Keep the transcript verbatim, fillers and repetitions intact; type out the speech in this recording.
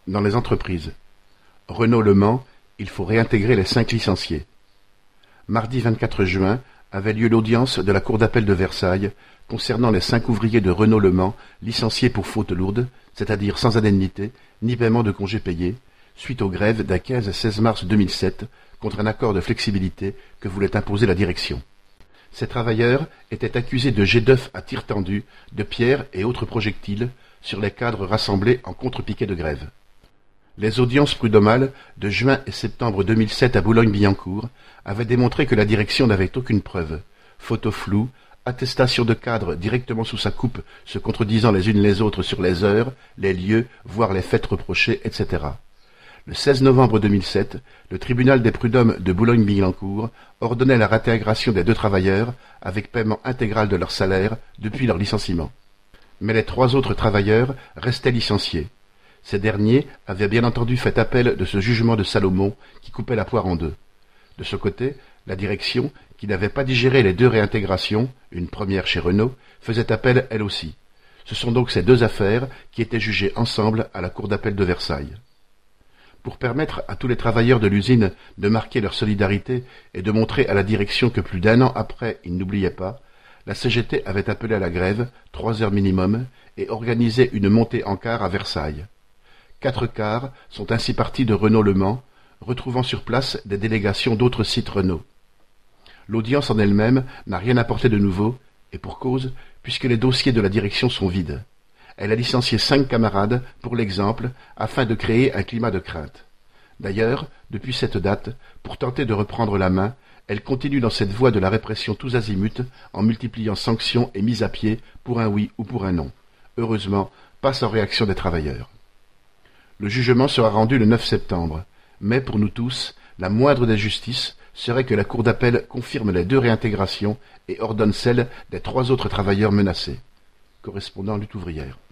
Dans les entreprises. Renault Le Mans, il faut réintégrer les cinq licenciés. Mardi vingt-quatre juin avait lieu l'audience de la Cour d'appel de Versailles concernant les cinq ouvriers de Renault Le Mans licenciés pour faute lourde, c'est-à-dire sans indemnité ni paiement de congés payés, suite aux grèves d'un quinze et seize mars deux mille sept contre un accord de flexibilité que voulait imposer la direction. Ces travailleurs étaient accusés de jets d'œufs à tir tendu, de pierres et autres projectiles sur les cadres rassemblés en contre-piquet de grève. Les audiences prud'homales de juin et septembre deux mille sept à Boulogne-Billancourt avaient démontré que la direction n'avait aucune preuve. Photos floues, attestations de cadres directement sous sa coupe se contredisant les unes les autres sur les heures, les lieux, voire les fêtes reprochées, et cetera. Le seize novembre deux mille sept, le tribunal des prud'hommes de Boulogne-Billancourt ordonnait la réintégration des deux travailleurs avec paiement intégral de leur salaire depuis leur licenciement. Mais les trois autres travailleurs restaient licenciés. Ces derniers avaient bien entendu fait appel de ce jugement de Salomon qui coupait la poire en deux. De ce côté, la direction, qui n'avait pas digéré les deux réintégrations, une première chez Renault, faisait appel elle aussi. Ce sont donc ces deux affaires qui étaient jugées ensemble à la Cour d'appel de Versailles. Pour permettre à tous les travailleurs de l'usine de marquer leur solidarité et de montrer à la direction que plus d'un an après, ils n'oubliaient pas, la C G T avait appelé à la grève, trois heures minimum, et organisé une montée en car à Versailles. Quatre cars sont ainsi partis de Renault Le Mans, retrouvant sur place des délégations d'autres sites Renault. L'audience en elle-même n'a rien apporté de nouveau, et pour cause, puisque les dossiers de la direction sont vides. Elle a licencié cinq camarades, pour l'exemple, afin de créer un climat de crainte. D'ailleurs, depuis cette date, pour tenter de reprendre la main, elle continue dans cette voie de la répression tous azimuts, en multipliant sanctions et mises à pied pour un oui ou pour un non. Heureusement, pas sans réaction des travailleurs. Le jugement sera rendu le neuf septembre, mais pour nous tous, la moindre des justices serait que la Cour d'appel confirme les deux réintégrations et ordonne celle des trois autres travailleurs menacés. Correspondant Lutte ouvrière.